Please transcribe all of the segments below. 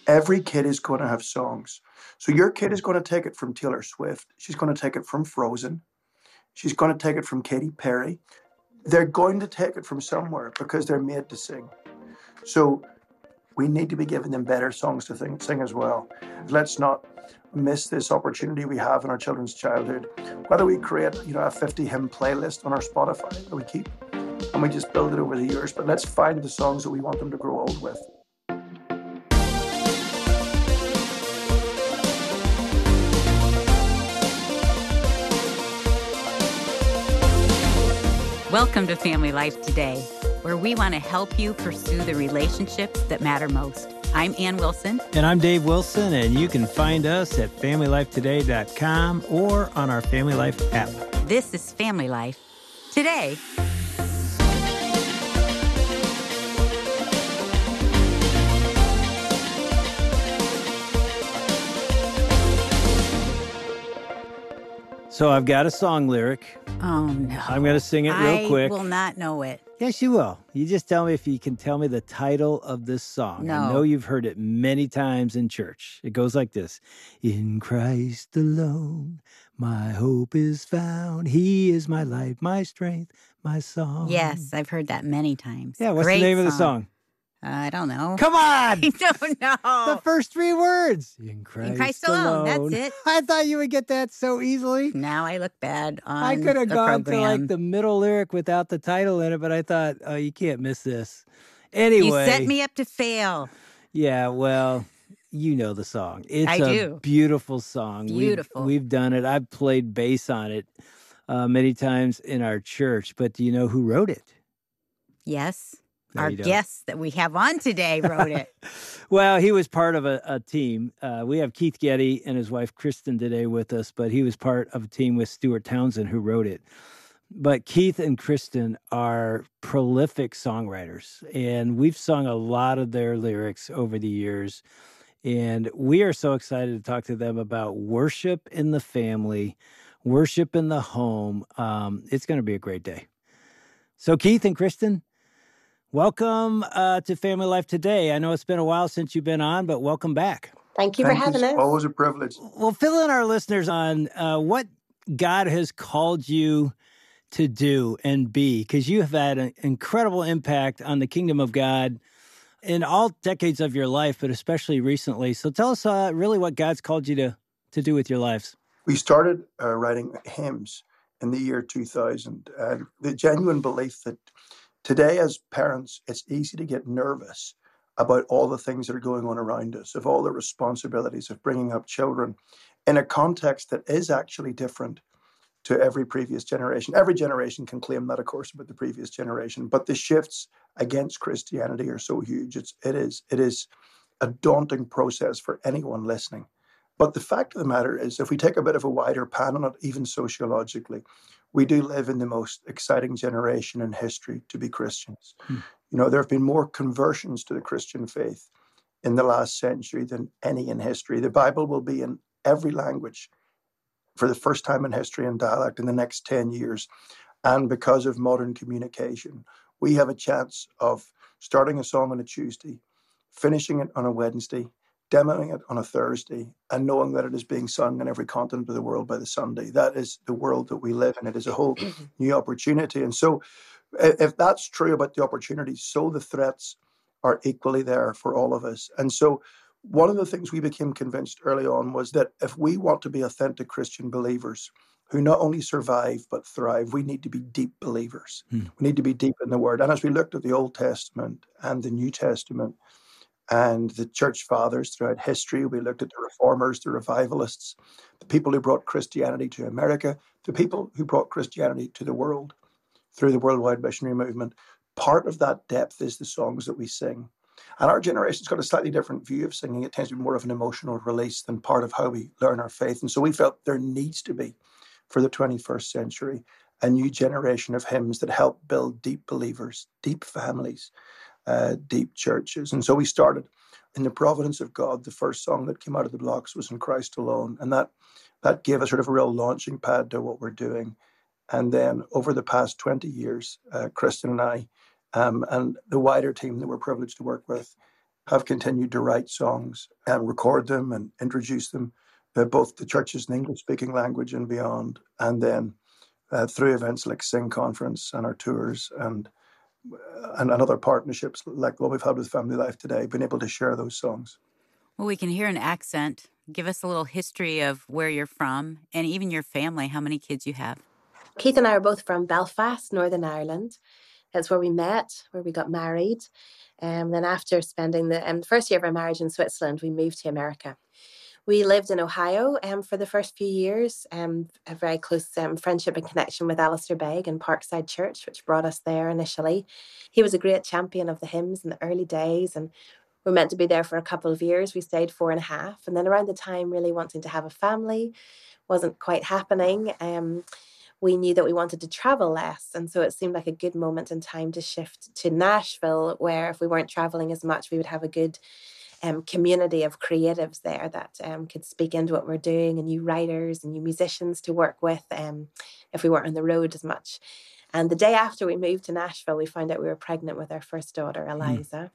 Every kid is going to have songs. So your kid is going to take it from Taylor Swift. She's going to take it from Frozen. She's going to take it from Katy Perry. They're going to take it from somewhere because they're made to sing. So we need to be giving them better songs to sing as well. Let's not miss this opportunity we have in our children's childhood. Whether we create, a 50 hymn playlist on our Spotify that we keep and we just build it over the years, but let's find the songs that we want them to grow old with. Welcome to Family Life Today, where we want to help you pursue the relationships that matter most. I'm Ann Wilson. And I'm Dave Wilson, and you can find us at FamilyLifeToday.com or on our Family Life app. This is Family Life Today. So I've got a song lyric. Oh, no. I'm going to sing it real quick. I will not know it. Yes, you will. You just tell me if you can tell me the title of this song. No. I know you've heard it many times in church. It goes like this. In Christ alone, my hope is found. He is my life, my strength, my song. Yes, I've heard that many times. Yeah, what's Great the name of the song? I don't know. Come on! I don't know. The first three words. In Christ alone. That's it. I thought you would get that so easily. Now I look bad on I could have the gone program. to like the middle lyric without the title in it, but I thought, oh, you can't miss this. Anyway. You set me up to fail. Yeah, well, you know the song. It's I a do. beautiful song. Beautiful. We've done it. I've played bass on it many times in our church, but do you know who wrote it? Yes. No, Our you don't. guest that we have on today wrote it. Well, he was part of a team. We have Keith Getty and his wife Kristen today with us, but he was part of a team with Stuart Townsend who wrote it. But Keith and Kristen are prolific songwriters, and we've sung a lot of their lyrics over the years. And we are so excited to talk to them about worship in the family, worship in the home. It's going to be a great day. So Keith and Kristen, welcome to Family Life Today. I know it's been a while since you've been on, but welcome back. Thank you for having us. Always a privilege. Well, fill in our listeners on what God has called you to do and be, because you have had an incredible impact on the kingdom of God in all decades of your life, but especially recently. So tell us really what God's called you to do with your lives. We started writing hymns in the year 2000. The genuine belief that today, as parents, it's easy to get nervous about all the things that are going on around us, of all the responsibilities of bringing up children in a context that is actually different to every previous generation. Every generation can claim that, of course, about the previous generation, but the shifts against Christianity are so huge. It is a daunting process for anyone listening. But the fact of the matter is, if we take a bit of a wider pan on it, even sociologically, we do live in the most exciting generation in history to be Christians. There have been more conversions to the Christian faith in the last century than any in history. The Bible will be in every language for the first time in history in dialect in the next 10 years. And because of modern communication, we have a chance of starting a song on a Tuesday, finishing it on a Wednesday, demoing it on a Thursday, and knowing that it is being sung in every continent of the world by the Sunday. That is the world that we live in. It is a whole new opportunity. And so if that's true about the opportunities, so the threats are equally there for all of us. And so one of the things we became convinced early on was that if we want to be authentic Christian believers who not only survive but thrive, we need to be deep believers. We need to be deep in the Word. And as we looked at the Old Testament and the New Testament, and the church fathers throughout history, we looked at the reformers, the revivalists, the people who brought Christianity to America, the people who brought Christianity to the world through the worldwide missionary movement. Part of that depth is the songs that we sing. And our generation's got a slightly different view of singing. It tends to be more of an emotional release than part of how we learn our faith. And so we felt there needs to be, for the 21st century, a new generation of hymns that help build deep believers, deep families, deep churches. And so we started in the providence of God. The first song that came out of the blocks was In Christ Alone. And that gave us sort of a real launching pad to what we're doing. And then over the past 20 years, Kristen and I, and the wider team that we're privileged to work with, have continued to write songs and record them and introduce them, both to churches in English-speaking language and beyond, and then through events like Sing Conference and our tours and other partnerships like what we've had with Family Life Today, been able to share those songs. Well, we can hear an accent. Give us a little history of where you're from and even your family, how many kids you have. Keith and I are both from Belfast, Northern Ireland. That's where we met, where we got married. Then after spending the first year of our marriage in Switzerland, we moved to America. We lived in Ohio for the first few years, a very close friendship and connection with Alistair Begg and Parkside Church, which brought us there initially. He was a great champion of the hymns in the early days, and we were meant to be there for a couple of years. We stayed 4.5. And then around the time really wanting to have a family wasn't quite happening. We knew that we wanted to travel less. And so it seemed like a good moment in time to shift to Nashville, where if we weren't traveling as much, we would have a good community of creatives there that could speak into what we're doing, and new writers and new musicians to work with if we weren't on the road as much. And the day after we moved to Nashville, we found out we were pregnant with our first daughter, Eliza.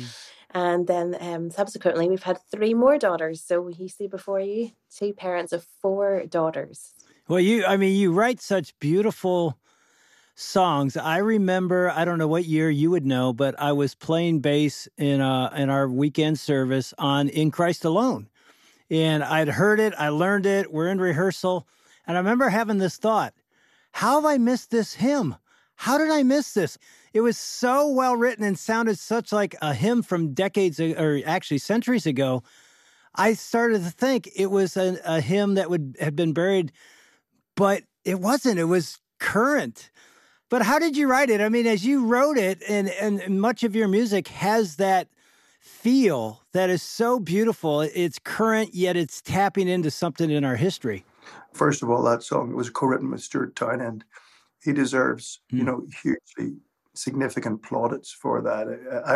And then subsequently, we've had 3 more daughters. So you see before you, 2 parents of 4 daughters. Well, you write such beautiful songs. I remember, I don't know what year you would know, but I was playing bass in our weekend service on In Christ Alone. And I'd heard it, I learned it, we're in rehearsal. And I remember having this thought, how have I missed this hymn? How did I miss this? It was so well written and sounded such like a hymn from decades, or actually centuries ago. I started to think it was a hymn that had been buried, but it wasn't. It was current. But how did you write it? I mean, as you wrote it, and much of your music has that feel that is so beautiful. It's current, yet it's tapping into something in our history. First of all, that song was co-written with Stuart Townend. He deserves, hugely significant plaudits for that.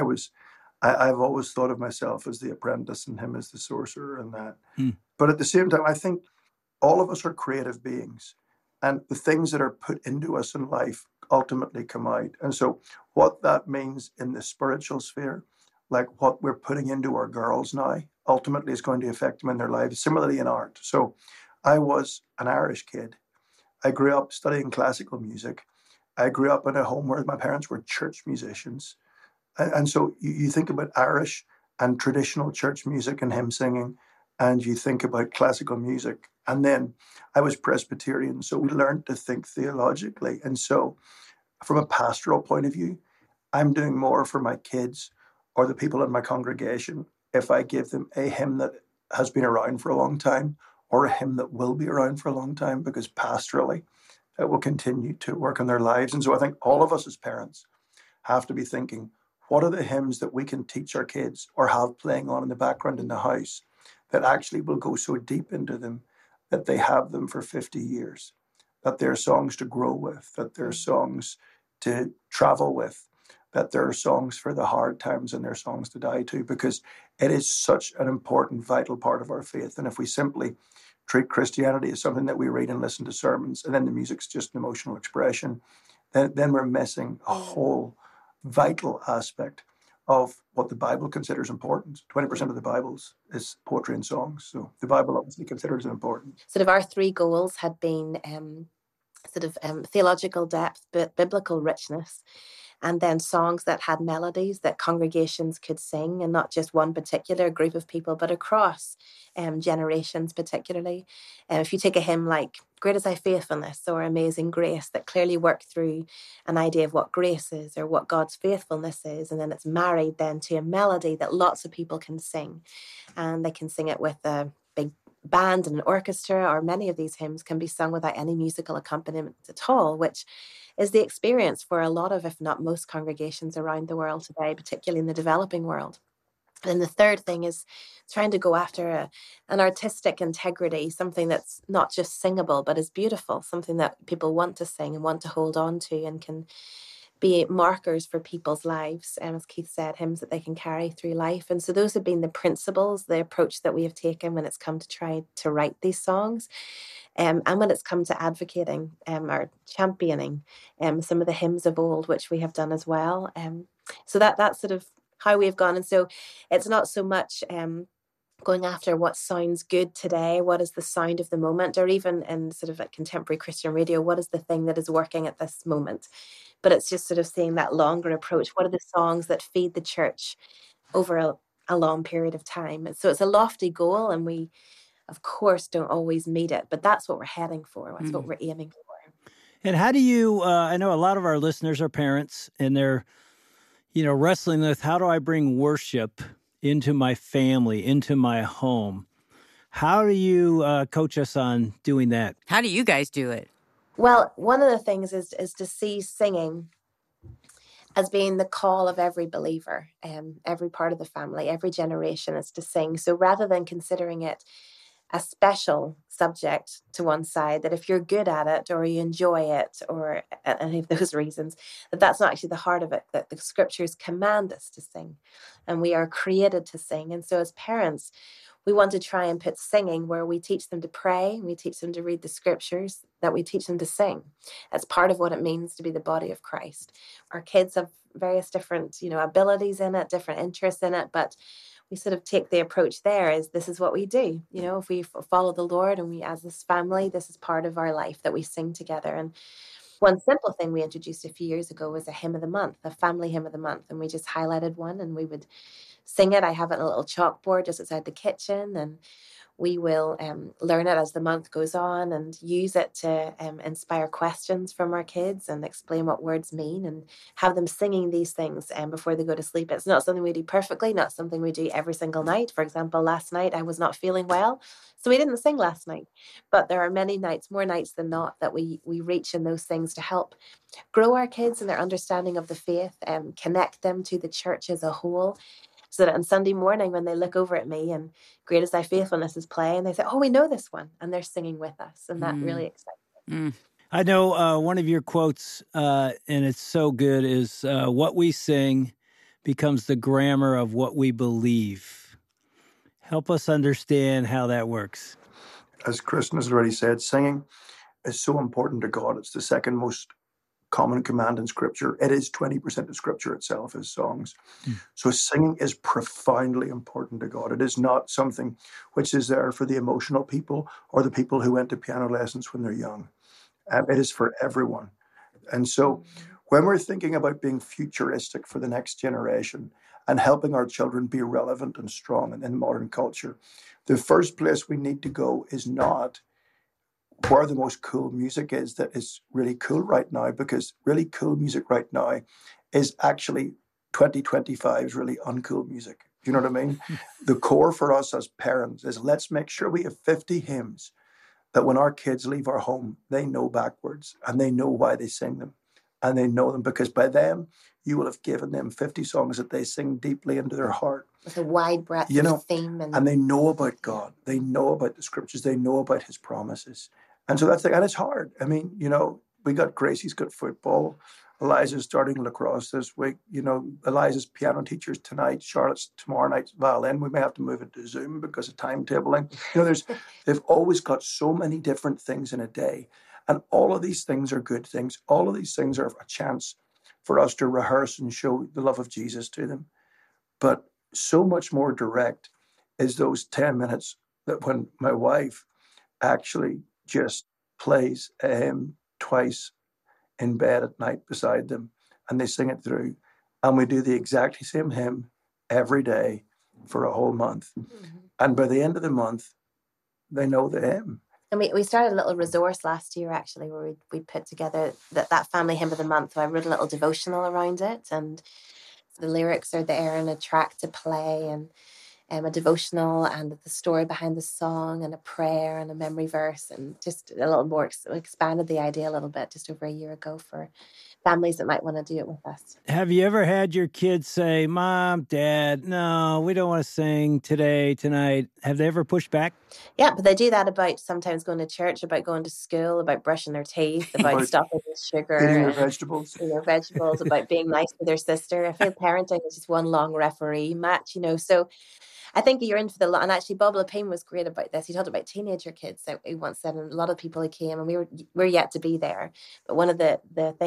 I've always thought of myself as the apprentice and him as the sorcerer and that. But at the same time, I think all of us are creative beings, and the things that are put into us in life ultimately come out. And so what that means in the spiritual sphere, like what we're putting into our girls now, ultimately is going to affect them in their lives. Similarly in art. So I was an Irish kid. I grew up studying classical music. I grew up in a home where my parents were church musicians. And so you think about Irish and traditional church music and hymn singing, and you think about classical music. And then I was Presbyterian, so we learned to think theologically. And so from a pastoral point of view, I'm doing more for my kids or the people in my congregation if I give them a hymn that has been around for a long time or a hymn that will be around for a long time, because pastorally it will continue to work on their lives. And so I think all of us as parents have to be thinking, what are the hymns that we can teach our kids or have playing on in the background in the house that actually will go so deep into them that they have them for 50 years, that they're songs to grow with, that they're songs to travel with, that there are songs for the hard times and they're songs to die to, because it is such an important, vital part of our faith. And if we simply treat Christianity as something that we read and listen to sermons, and then the music's just an emotional expression, then we're missing a whole vital aspect of what the Bible considers important. 20% of the Bible is poetry and songs. So the Bible obviously considers it important. Sort of our 3 goals had been theological depth, but biblical richness, and then songs that had melodies that congregations could sing, and not just one particular group of people, but across generations particularly. If you take a hymn like Great Is Thy Faithfulness or Amazing Grace, that clearly work through an idea of what grace is or what God's faithfulness is, and then it's married then to a melody that lots of people can sing, and they can sing it with a big band and an orchestra, or many of these hymns can be sung without any musical accompaniment at all, which is the experience for a lot of, if not most, congregations around the world today, particularly in the developing world. And the third thing is trying to go after an artistic integrity, something that's not just singable, but is beautiful, something that people want to sing and want to hold on to and can be markers for people's lives. As Keith said, hymns that they can carry through life. And so those have been the principles, the approach that we have taken when it's come to try to write these songs. And when it's come to advocating or championing some of the hymns of old, which we have done as well. So that sort of how we've gone. And so it's not so much going after what sounds good today, what is the sound of the moment, or even in sort of like contemporary Christian radio, what is the thing that is working at this moment. But it's just sort of seeing that longer approach. What are the songs that feed the church over a long period of time? And so it's a lofty goal, and we, of course, don't always meet it, but that's what we're heading for. That's what we're aiming for. And how do you, I know a lot of our listeners are parents, and they're, wrestling with, how do I bring worship into my family, into my home? How do you coach us on doing that? How do you guys do it? Well, one of the things is to see singing as being the call of every believer, every part of the family, every generation is to sing. So rather than considering it a special subject to one side, that if you're good at it or you enjoy it or any of those reasons, that's not actually the heart of it, that the scriptures command us to sing and we are created to sing. And so as parents, we want to try and put singing where we teach them to pray, we teach them to read the scriptures, that we teach them to sing. That's part of what it means to be the body of Christ. Our kids have various different, abilities in it, different interests in it, but we sort of take the approach there is this is what we do. If we follow the Lord and we, as this family, this is part of our life that we sing together. And one simple thing we introduced a few years ago was a hymn of the month, a family hymn of the month. And we just highlighted one and we would sing it. I have it on a little chalkboard just outside the kitchen, and we will learn it as the month goes on and use it to inspire questions from our kids and explain what words mean and have them singing these things before they go to sleep. It's not something we do perfectly, not something we do every single night. For example, last night I was not feeling well, so we didn't sing last night. But there are many nights, more nights than not, that we reach in those things to help grow our kids in their understanding of the faith and connect them to the church as a whole. So that on Sunday morning, when they look over at me and Great Is Thy Faithfulness is playing, they say, oh, we know this one. And they're singing with us. And that really excites me. I know one of your quotes, and it's so good, is what we sing becomes the grammar of what we believe. Help us understand how that works. As Kristen has already said, singing is so important to God. It's the second most common command in Scripture. It is 20% of Scripture itself is songs. So singing is profoundly important to God. It is not something which is there for the emotional people or the people who went to piano lessons when they're young. It is for everyone. And so when we're thinking about being futuristic for the next generation and helping our children be relevant and strong in modern culture, the first place we need to go is not where the most cool music is that is really cool right now, because really cool music right now is actually 2025's really uncool music. Do you know what I mean? The core for us as parents is let's make sure we have 50 hymns that when our kids leave our home, they know backwards and they know why they sing them. And they know them because by them, you will have given them 50 songs that they sing deeply into their heart. With a wide breadth of theme. And they know about God. They know about the scriptures. They know about his promises. And so that's and it's hard. I mean, we got Gracie's got football. Eliza's starting lacrosse this week. Eliza's piano teacher's tonight. Charlotte's tomorrow night's violin. We may have to move it to Zoom because of timetabling. They've always got so many different things in a day. And all of these things are good things. All of these things are a chance for us to rehearse and show the love of Jesus to them. But so much more direct is those 10 minutes that when my wife actually just plays a hymn twice in bed at night beside them, and they sing it through. And we do the exact same hymn every day for a whole month. And by the end of the month, they know the hymn. And we started a little resource last year, actually, where we put together that family hymn of the month. So I wrote a little devotional around it, and the lyrics are there and a track to play and a devotional and the story behind the song and a prayer and a memory verse, and just a little more expanded the idea a little bit just over a year ago for families that might want to do it with us. Have you ever had your kids say, Mom, Dad, no, we don't want to sing today, tonight? Have they ever pushed back? Yeah, but they do that about sometimes going to church, about going to school, about brushing their teeth, about stopping with sugar. Eating their vegetables. Eating their vegetables, about being nice to their sister. I feel parenting is just one long referee match, so I think you're in for the lot. And actually, Bob Lepine was great about this. He talked about teenager kids that he once said, and a lot of people who came, and we're yet to be there. But one of the things that he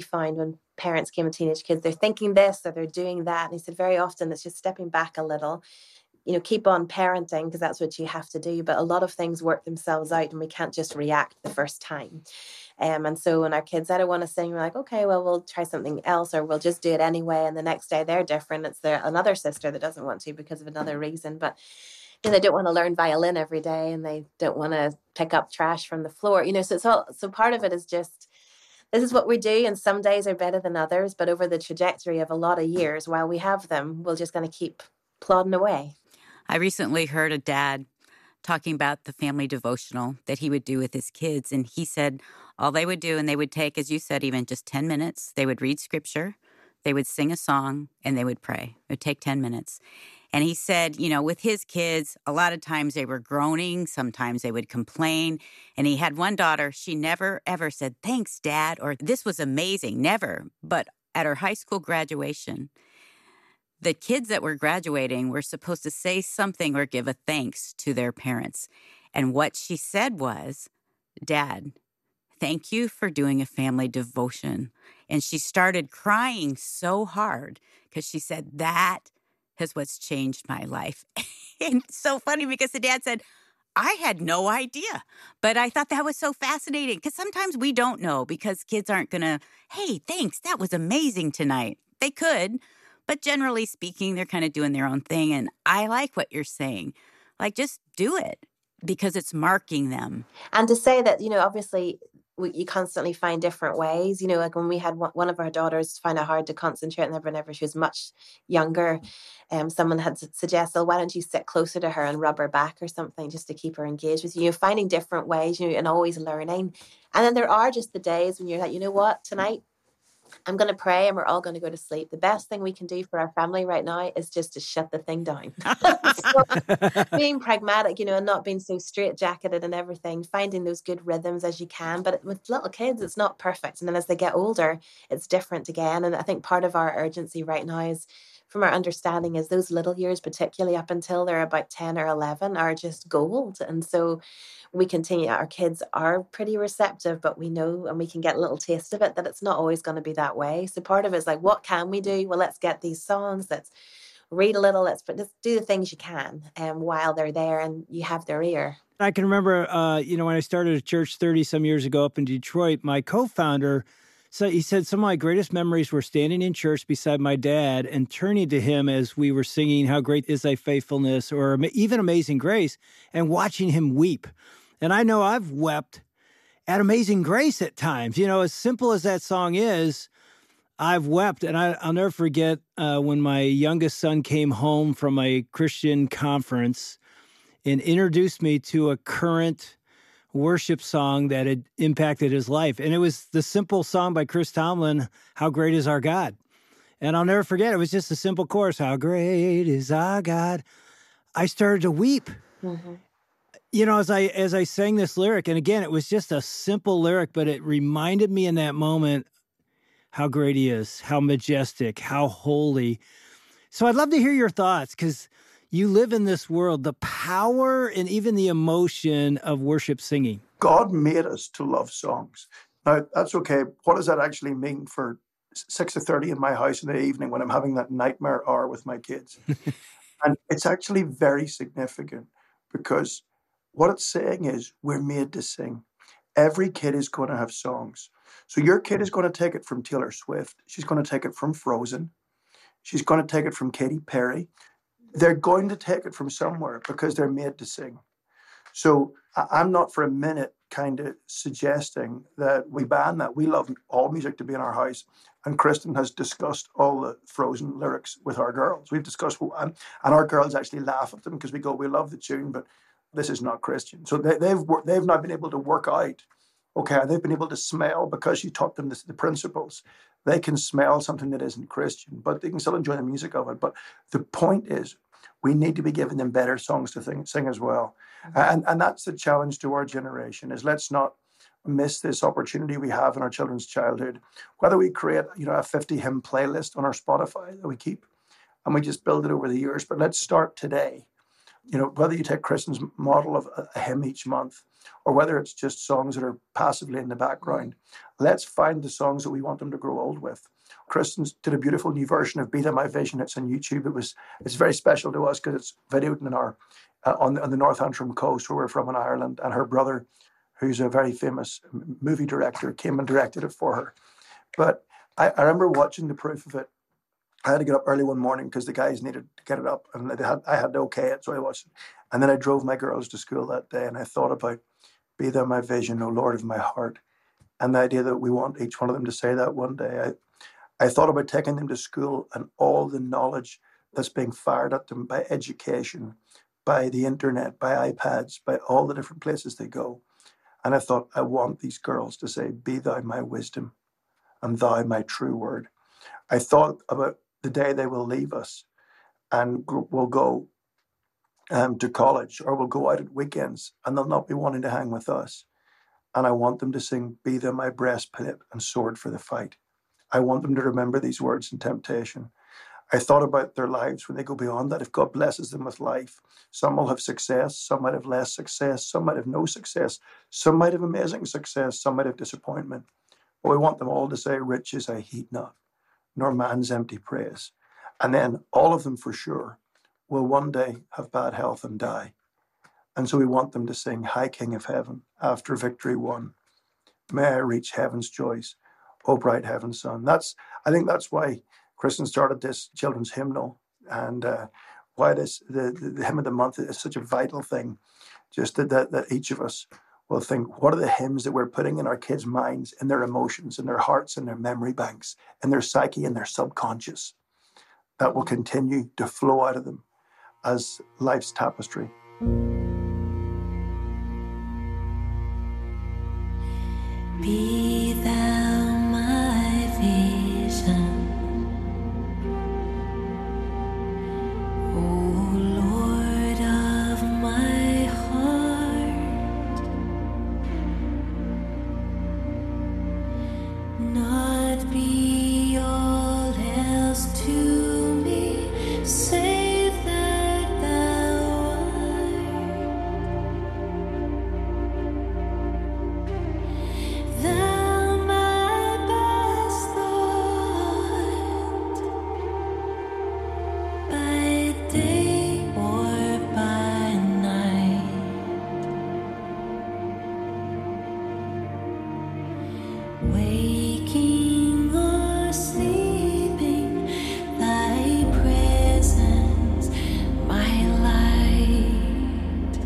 found when parents came with teenage kids, they're thinking this or they're doing that. And he said very often it's just stepping back a little, keep on parenting because that's what you have to do. But a lot of things work themselves out and we can't just react the first time. And so when our kids, I don't want to sing, we're like, okay, well, we'll try something else or we'll just do it anyway. And the next day they're different. It's another sister that doesn't want to because of another reason. But they don't want to learn violin every day and they don't want to pick up trash from the floor. So part of it is just, this is what we do. And some days are better than others. But over the trajectory of a lot of years, while we have them, we're just going to keep plodding away. I recently heard a dad talking about the family devotional that he would do with his kids. And he said all they would do, and they would take, as you said, even just 10 minutes, they would read scripture, they would sing a song, and they would pray. It would take 10 minutes. And he said, with his kids, a lot of times they were groaning. Sometimes they would complain. And he had one daughter, she never, ever said, thanks, Dad, or this was amazing. Never. But at her high school graduation, the kids that were graduating were supposed to say something or give a thanks to their parents. And what she said was, Dad, thank you for doing a family devotion. And she started crying so hard because she said, that is what's changed my life. And it's so funny because the dad said, I had no idea. But I thought that was so fascinating because sometimes we don't know because kids aren't going to, hey, thanks, that was amazing tonight. They could. But generally speaking, they're kind of doing their own thing. And I like what you're saying. Like, just do it because it's marking them. And to say that, obviously, you constantly find different ways. Like when we had one of our daughters find it hard to concentrate whenever she was much younger, someone had suggested, why don't you sit closer to her and rub her back or something just to keep her engaged with you. Finding different ways, and always learning. And then there are just the days when you're like, you know what, tonight, I'm going to pray and we're all going to go to sleep. The best thing we can do for our family right now is just to shut the thing down. So, being pragmatic, and not being so straitjacketed and everything, finding those good rhythms as you can. But with little kids, it's not perfect. And then as they get older, it's different again. And I think part of our urgency right now is, from our understanding, is those little years, particularly up until they're about 10 or 11, are just gold. And so we continue, our kids are pretty receptive, but we know, and we can get a little taste of it, that it's not always going to be that way. So part of it is like, what can we do? Well, let's get these songs, let's read a little, let's do the things you can while they're there and you have their ear. I can remember, when I started a church 30 some years ago up in Detroit, my co-founder, so he said some of my greatest memories were standing in church beside my dad and turning to him as we were singing How Great Is Thy Faithfulness or even Amazing Grace and watching him weep. And I know I've wept at Amazing Grace at times. As simple as that song is, I've wept. And I'll never forget when my youngest son came home from a Christian conference and introduced me to a current worship song that had impacted his life. And it was the simple song by Chris Tomlin, How Great Is Our God. And I'll never forget, it was just a simple chorus, How great is our God. I started to weep. Mm-hmm. As I sang this lyric, and again, it was just a simple lyric, but it reminded me in that moment how great he is, how majestic, how holy. So I'd love to hear your thoughts, because you live in this world, the power and even the emotion of worship singing. God made us to love songs. Now, that's okay. What does that actually mean for 6:30 in my house in the evening when I'm having that nightmare hour with my kids? And it's actually very significant, because what it's saying is we're made to sing. Every kid is going to have songs. So your kid is going to take it from Taylor Swift. She's going to take it from Frozen. She's going to take it from Katy Perry. They're going to take it from somewhere because they're made to sing. So I'm not for a minute kind of suggesting that we ban that. We love all music to be in our house. And Kristen has discussed all the Frozen lyrics with our girls. We've discussed, and our girls actually laugh at them because we go, we love the tune, but this is not Christian. So they've not been able to work out, okay, they've been able to smell, because you taught them the principles. They can smell something that isn't Christian, but they can still enjoy the music of it. But the point is, we need to be giving them better songs to sing as well. And that's the challenge to our generation, is let's not miss this opportunity we have in our children's childhood. Whether we create, a 50 hymn playlist on our Spotify that we keep, and we just build it over the years, but let's start today. whether you take Kristen's model of a hymn each month, or whether it's just songs that are passively in the background, let's find the songs that we want them to grow old with. Kristen did a beautiful new version of "Be Thou My Vision." It's on YouTube. It's very special to us because it's videoed in our on the North Antrim coast where we're from in Ireland, and her brother, who's a very famous movie director, came and directed it for her. But I remember watching the proof of it. I had to get up early one morning because the guys needed to get it up, and I had to okay it, so I watched it. And then I drove my girls to school that day, and I thought about "Be Thou My Vision, O Lord of my heart," and the idea that we want each one of them to say that one day. I thought about taking them to school and all the knowledge that's being fired at them by education, by the internet, by iPads, by all the different places they go. And I thought, I want these girls to say, "Be Thou my wisdom, and Thou my true word." I thought about the day they will leave us and will go to college, or will go out at weekends, and they'll not be wanting to hang with us. And I want them to sing, "Be Thou my breastplate and sword for the fight." I want them to remember these words in temptation. I thought about their lives when they go beyond that. If God blesses them with life, some will have success, some might have less success, some might have no success, some might have amazing success, some might have disappointment. But we want them all to say, "Riches I heed not, nor man's empty praise." And then all of them for sure will one day have bad health and die. And so we want them to sing, "High King of Heaven, after victory won, may I reach heaven's joys, O bright heaven's sun." I think that's why Kristen started this children's hymnal, and why the hymn of the month is such a vital thing. Just that each of us will think, what are the hymns that we're putting in our kids' minds, in their emotions, in their hearts, in their memory banks, in their psyche, in their subconscious, that will continue to flow out of them as life's tapestry. Be thou my vision, O Lord of my heart, not be all else to me, save that thou art. Thou my best thought, by day or by night, waking or sleeping, thy presence my light.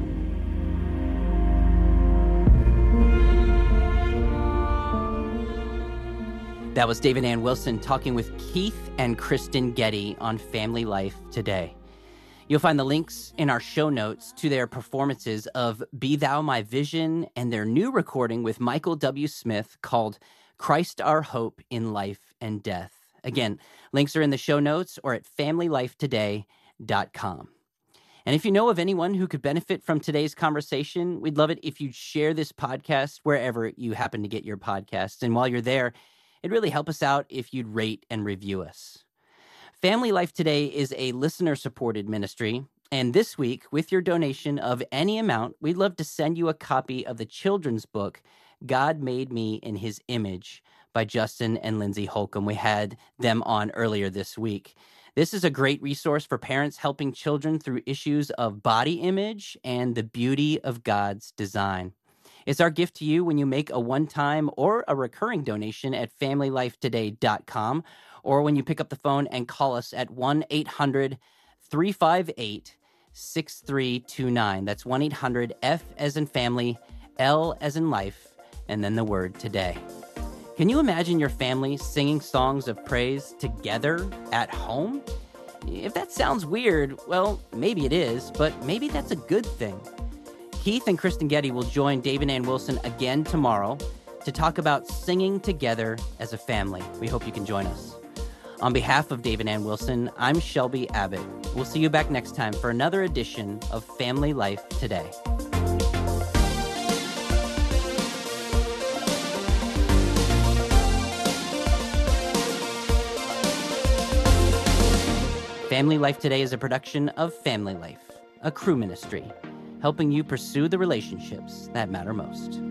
That was David Ann Wilson talking with Keith and Kristen Getty on Family Life Today. You'll find the links in our show notes to their performances of "Be Thou My Vision" and their new recording with Michael W. Smith called "Christ Our Hope in Life and Death." Again, links are in the show notes or at familylifetoday.com. And if you know of anyone who could benefit from today's conversation, we'd love it if you'd share this podcast wherever you happen to get your podcasts. And while you're there, it'd really help us out if you'd rate and review us. Family Life Today is a listener-supported ministry, and this week, with your donation of any amount, we'd love to send you a copy of the children's book, God Made Me in His Image, by Justin and Lindsay Holcomb. We had them on earlier this week. This is a great resource for parents helping children through issues of body image and the beauty of God's design. It's our gift to you when you make a one-time or a recurring donation at familylifetoday.com, or when you pick up the phone and call us at 1-800-358-6329. That's 1-800-F as in family, L as in life, and then the word today. Can you imagine your family singing songs of praise together at home? If that sounds weird, well, maybe it is, but maybe that's a good thing. Keith and Kristen Getty will join David Ann Wilson again tomorrow to talk about singing together as a family. We hope you can join us. On behalf of David Ann Wilson, I'm Shelby Abbott. We'll see you back next time for another edition of Family Life Today. Family Life Today is a production of Family Life, a Cru ministry, helping you pursue the relationships that matter most.